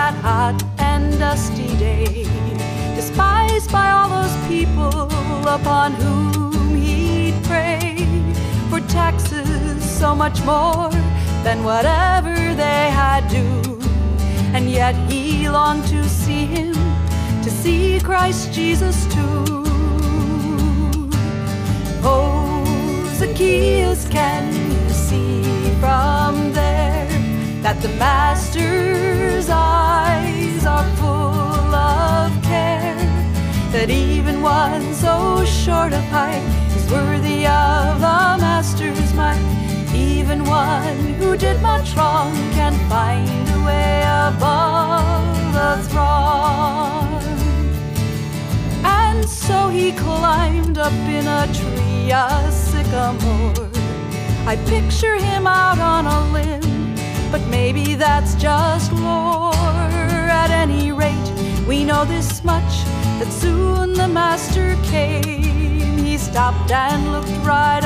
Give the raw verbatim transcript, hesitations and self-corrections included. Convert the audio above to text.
that hot and dusty day, despised by all those people upon whom he'd prey, for taxes so much more than whatever they had due. And yet he longed to see him, to see Christ Jesus too. Oh, Zacchaeus, can you see from there that the Master's eyes are full of care, that even one so short of height is worthy of the Master's might, even one who did much wrong can find a way above the throng. And so he climbed up in a tree, a sycamore. I picture him out on a limb, but maybe that's just lore. At any rate, we know this much, that soon the Master came. He stopped and looked right